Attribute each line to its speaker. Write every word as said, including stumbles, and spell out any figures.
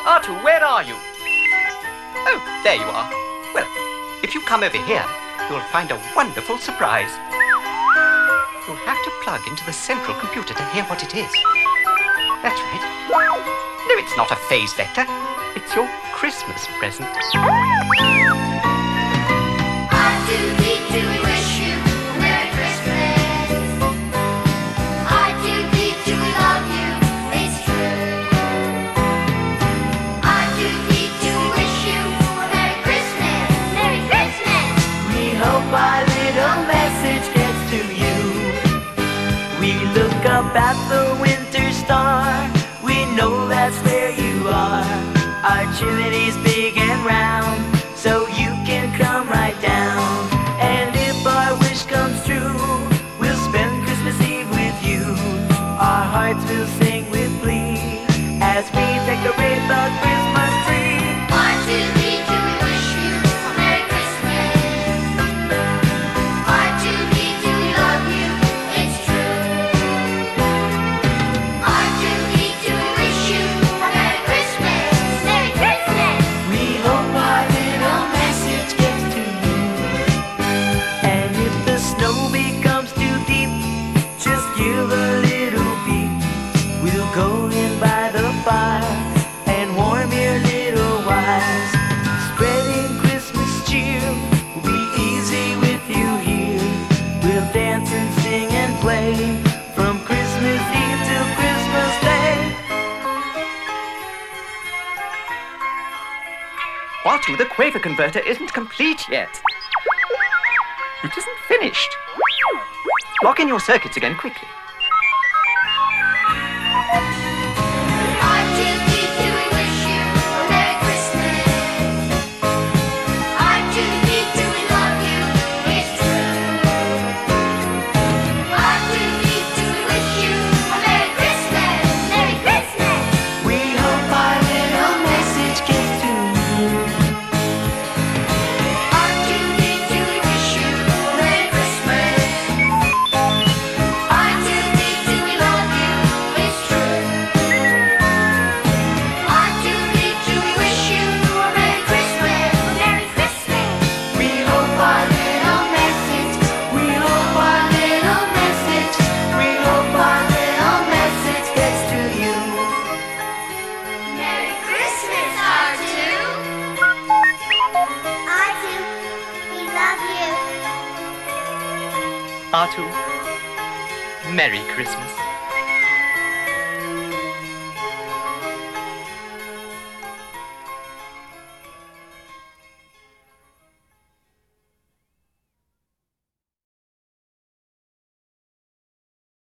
Speaker 1: Artu, where are you? Oh, there you are. Well, if you come over here, you'll find a wonderful surprise. You'll have to plug into the central computer to hear what it is. That's right. No, it's not a phase vector. It's your Christmas present.
Speaker 2: I do need to wish you a Merry Christmas. I do need to love you, it's true. I do need to wish you a Merry Christmas, Merry Christmas.
Speaker 3: We hope our little message gets to you. We look up at the winter star. We know that's where you are. Our chimney's big and round, so you can come right down. And if our wish comes true, we'll spend Christmas Eve with you. Our hearts will sing with glee as we decorate the Christmas tree.
Speaker 2: I do need to wish you a Merry Christmas. I do need to love you, it's true. I do need to wish you a Merry Christmas, Merry Christmas.
Speaker 3: We hope our little message gets to you. And if the snow becomes too deep, just give a little beep. We'll go in by the fire and warm your little wires. Spreading Christmas cheer will be easy with you here. We'll dance and sing and play from Christmas Eve till Christmas Day.
Speaker 1: Artu, the Quaver converter isn't complete yet. It isn't finished. Lock in your circuits again quickly.
Speaker 2: I do need to wish you a Merry Christmas. I do need to love you, it's true. I do need to wish you a Merry Christmas, Merry Christmas.
Speaker 3: We hope our little message gets to you.
Speaker 2: I do need to wish you a Merry Christmas. I do need to love you, it's true. I do need to wish you a Merry Christmas, Merry Christmas.
Speaker 3: We hope our little message, we hope our little message, we hope our little message gets to you.
Speaker 2: Merry Christmas, Artu. Artu, we love you.
Speaker 1: Artu, Merry Christmas.